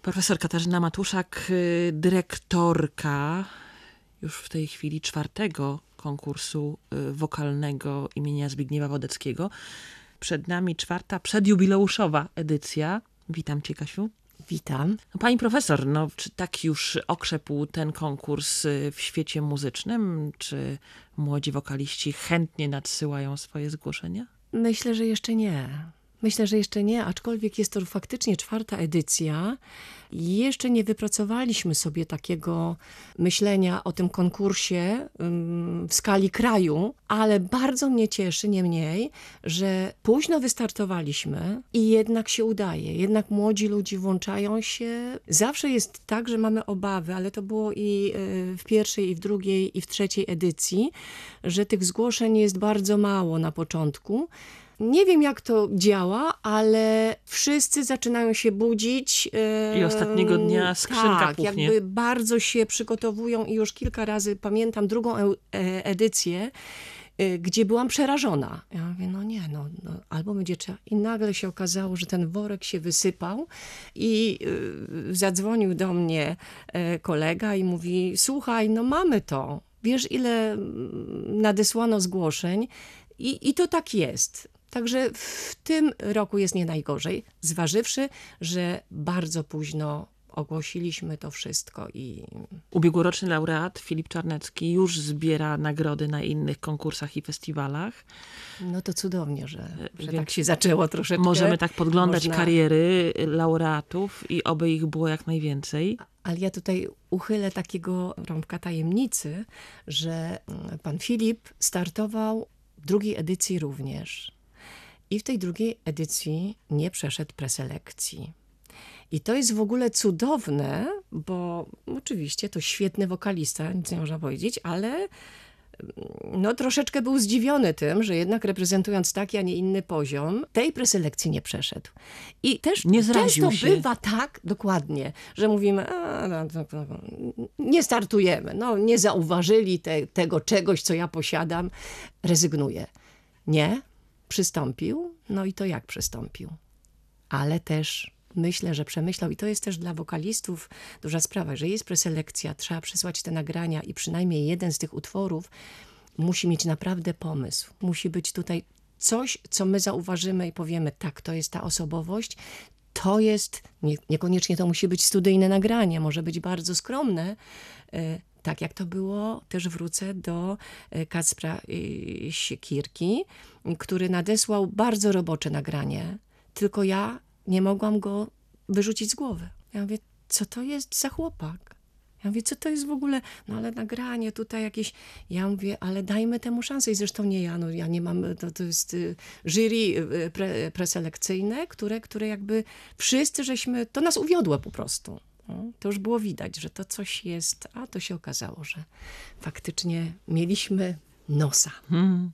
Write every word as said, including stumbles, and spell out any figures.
Profesor Katarzyna Matuszak, y, dyrektorka już w tej chwili czwartego konkursu y, wokalnego imienia Zbigniewa Wodeckiego. Przed nami czwarta, przedjubileuszowa edycja. Witam cię, Kasiu. Witam. No, pani profesor, no, czy tak już okrzepł ten konkurs y, w świecie muzycznym? Czy młodzi wokaliści chętnie nadsyłają swoje zgłoszenia? Myślę, że jeszcze nie. Myślę, że jeszcze nie, aczkolwiek jest to faktycznie czwarta edycja. Jeszcze nie wypracowaliśmy sobie takiego myślenia o tym konkursie ym, w skali kraju, ale bardzo mnie cieszy, niemniej, że późno wystartowaliśmy i jednak się udaje. Jednak młodzi ludzie włączają się. Zawsze jest tak, że mamy obawy, ale to było i y, w pierwszej, i w drugiej, i w trzeciej edycji, że tych zgłoszeń jest bardzo mało na początku. Nie wiem, jak to działa, ale wszyscy zaczynają się budzić. I ostatniego dnia skrzynka tak, puchnie. jakby bardzo się przygotowują i już kilka razy pamiętam drugą e- edycję, y, gdzie byłam przerażona. Ja mówię, no nie, no, no albo będzie trzeba. I nagle się okazało, że ten worek się wysypał i y, zadzwonił do mnie y, kolega i mówi, słuchaj, no mamy to. Wiesz, ile nadesłano zgłoszeń i, i to tak jest. Także w tym roku jest nie najgorzej, zważywszy, że bardzo późno ogłosiliśmy to wszystko. I Ubiegłoroczny laureat Filip Czarnecki już zbiera nagrody na innych konkursach i festiwalach. no to cudownie, że, że Więc tak się zaczęło troszeczkę. Możemy tak podglądać Można- kariery laureatów i oby ich było jak najwięcej. Ale ja tutaj uchylę takiego rąbka tajemnicy, że pan Filip startował w drugiej edycji również. I w tej drugiej edycji nie przeszedł preselekcji. I to jest w ogóle cudowne, bo oczywiście to świetny wokalista, nic nie można powiedzieć, ale no troszeczkę był zdziwiony tym, że jednak reprezentując taki, a nie inny poziom, tej preselekcji nie przeszedł. I też Nie zraził często się. bywa tak, dokładnie, że mówimy, a, no, no, no, nie startujemy, no, nie zauważyli te, tego czegoś, co ja posiadam, rezygnuję. Nie, przystąpił, no i to jak przystąpił. Ale też myślę, że przemyślał i to jest też dla wokalistów duża sprawa, że jest preselekcja, trzeba przysłać te nagrania i przynajmniej jeden z tych utworów musi mieć naprawdę pomysł. Musi być tutaj coś, co my zauważymy i powiemy, tak, to jest ta osobowość, to jest, nie, niekoniecznie to musi być studyjne nagranie, może być bardzo skromne, y, tak jak to było, też wrócę do y, Kacpra y, Siekierki, który nadesłał bardzo robocze nagranie, tylko ja nie mogłam go wyrzucić z głowy. Ja mówię, co to jest za chłopak? Ja mówię, co to jest w ogóle? No ale nagranie tutaj jakieś... Ja mówię, ale dajmy temu szansę. I zresztą nie ja, no ja nie mam... To, to jest y, jury y, pre, preselekcyjne, które, które jakby wszyscy żeśmy... To nas uwiodło po prostu. No, to już było widać, że to coś jest, a to się okazało, że faktycznie mieliśmy nosa. Hmm.